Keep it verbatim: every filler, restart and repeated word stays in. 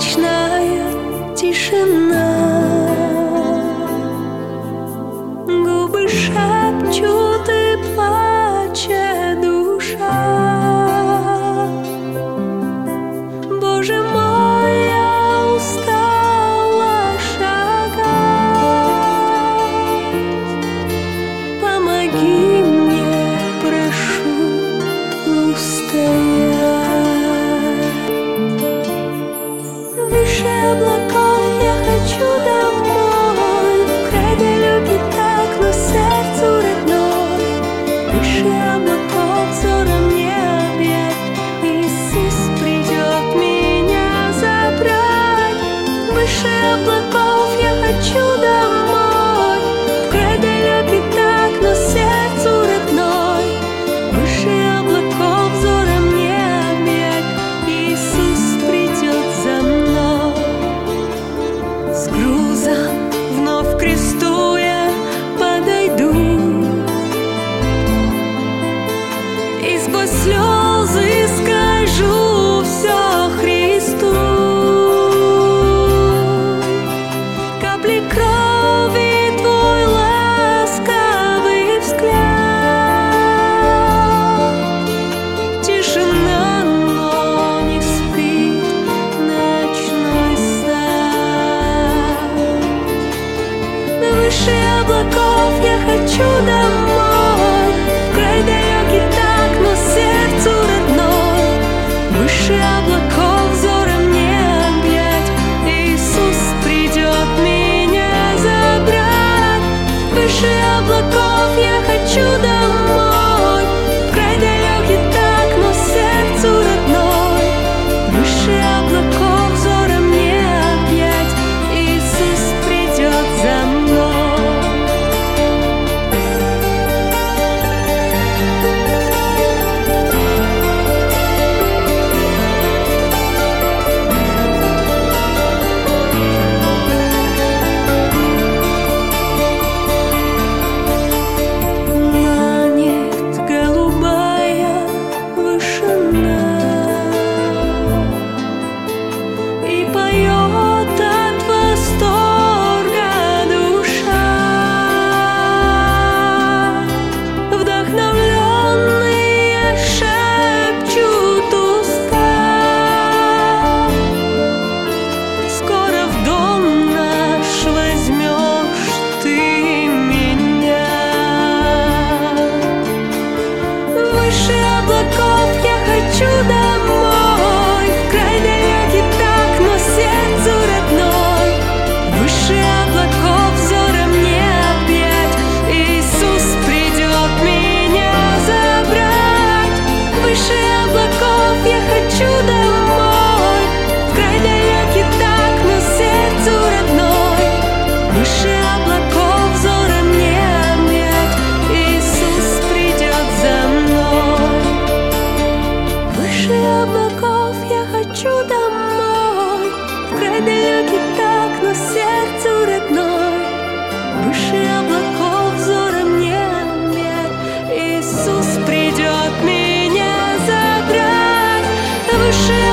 ночная тишина. Губы шепчут и плачет душа. Боже мой, я устала шагать. Помоги мне, прошу, устоять. Выше облаков я хочу домой, в край далекий так, но сердцу родной. Выше облаков взором не объять, Иисус придет меня забрать. Выше облаков я хочу домой, в край далекий так, но сердцу родной. Выше облаков взором не объять, Иисус придет за мной. С грузом вновь к кресту я подойду, и сквозь слезы скажу все Христу. Капли крови, твой ласковый взгляд. Тишина, но не спит ночной сад. Выше облаков я хочу домой, в край далекий так, но сердцу родной. Выше облаков взором не объять, Иисус придет меня забрать. Выше облаков я хочу домой, в край далекий так, но сердцу родной. Выше облаков взором не объять, Иисус придет за мной. Манит голубая вышина, и поет от восторга душа. Вдохновленные шепчут уста: скоро в дом наш возьмешь ты меня. Выше облаков я хочу домой, в край далекий так, но сердцу родной. Выше облаков взором не объять, Иисус придет меня забрать. Выше облаков я хочу домой, в край далекий так, но сердцу родной. Выше облаков взором не объять, Иисус придет за мной. Выше облаков я хочу домой, в край далекий так, но сердцу родной. Выше облаков взором не объять, Иисус придет меня забрать. Выше